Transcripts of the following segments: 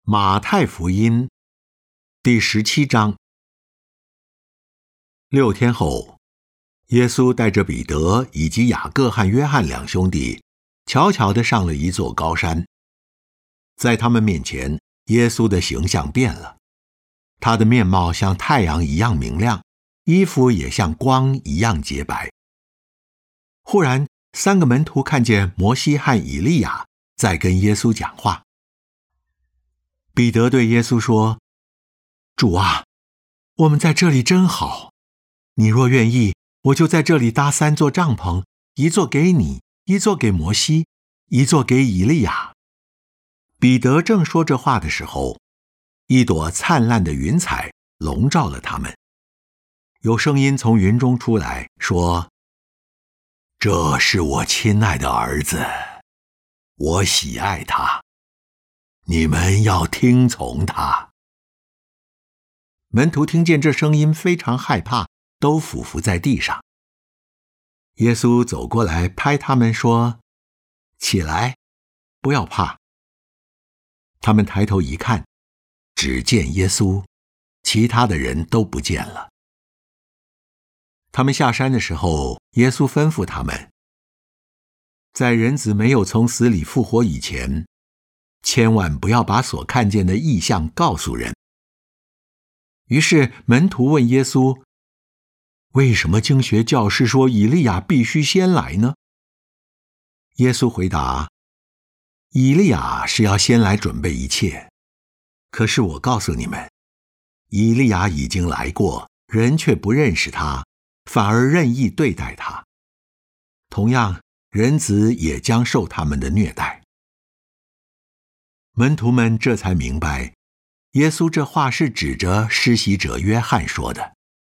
马太福音第17章。6天后，耶稣带着彼得以及雅各和约翰两兄弟，悄悄地上了一座高山。在他们面前，耶稣的形象变了，他的面貌像太阳一样明亮，衣服也像光一样洁白。忽然，3个门徒看见摩西和以利亚在跟耶稣讲话。彼得对耶稣说：“主啊，我们在这里真好，你若愿意，我就在这里搭3座帐篷，一座给你，一座给摩西，一座给以利亚。”彼得正说这话的时候，一朵灿烂的云彩笼罩了他们。有声音从云中出来说：“这是我亲爱的儿子，我喜爱他，你们要听从他。”门徒听见这声音非常害怕，都俯伏在地上。耶稣走过来拍他们说：“起来，不要怕。”他们抬头一看，只见耶稣，其他的人都不见了。他们下山的时候，耶稣吩咐他们，在人子没有从死里复活以前，千万不要把所看见的异象告诉人。于是门徒问耶稣：“为什么经学教师说以利亚必须先来呢？”耶稣回答：“以利亚是要先来准备一切，可是我告诉你们，以利亚已经来过，人却不认识他，反而任意对待他。同样，人子也将受他们的虐待。”门徒们这才明白，耶稣这话是指着施洗者约翰说的。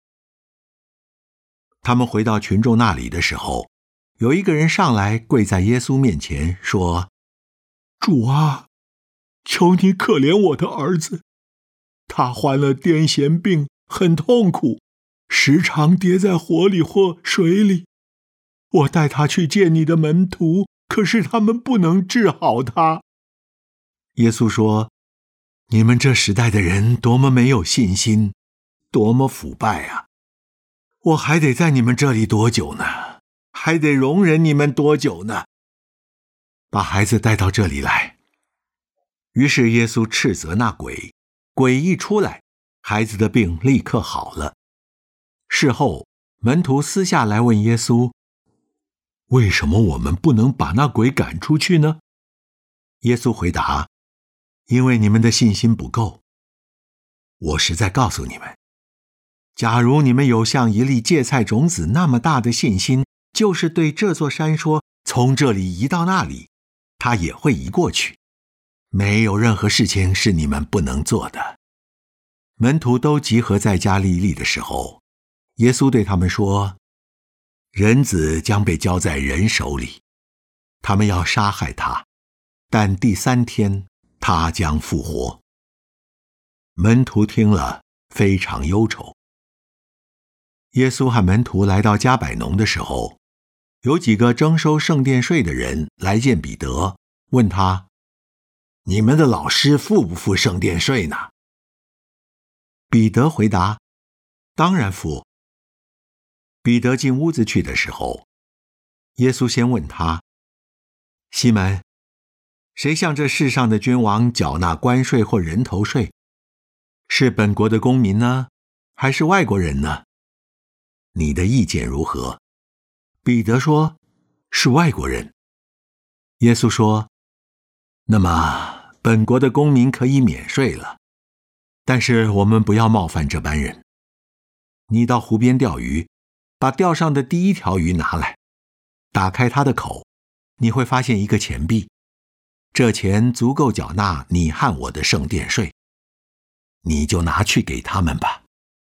他们回到群众那里的时候，有一个人上来跪在耶稣面前说：“主啊，求你可怜我的儿子，他患了癫痫病，很痛苦，时常跌在火里或水里。我带他去见你的门徒，可是他们不能治好他。”耶稣说：“你们这时代的人多么没有信心，多么腐败啊！我还得在你们这里多久呢？还得容忍你们多久呢？把孩子带到这里来。”于是耶稣斥责那鬼，鬼一出来，孩子的病立刻好了。事后，门徒私下来问耶稣：“为什么我们不能把那鬼赶出去呢？”耶稣回答：“因为你们的信心不够。我实在告诉你们，假如你们有像一粒芥菜种子那么大的信心，就是对这座山说，从这里移到那里，它也会移过去。没有任何事情是你们不能做的。”门徒都集合在加利利的时候，耶稣对他们说：“人子将被交在人手里，他们要杀害他，但第3天他将复活。”门徒听了非常忧愁。耶稣和门徒来到加百农的时候，有几个征收圣殿税的人来见彼得，问他：“你们的老师付不付圣殿税呢？”彼得回答：“当然付。”彼得进屋子去的时候，耶稣先问他：“西门，谁向这世上的君王缴纳关税或人头税？是本国的公民呢，还是外国人呢？你的意见如何？”彼得说：“是外国人。”耶稣说：“那么本国的公民可以免税了，但是我们不要冒犯这般人。你到湖边钓鱼，把钓上的第1条鱼拿来，打开它的口，你会发现一个钱币，这钱足够缴纳你和我的圣殿税，你就拿去给他们吧。”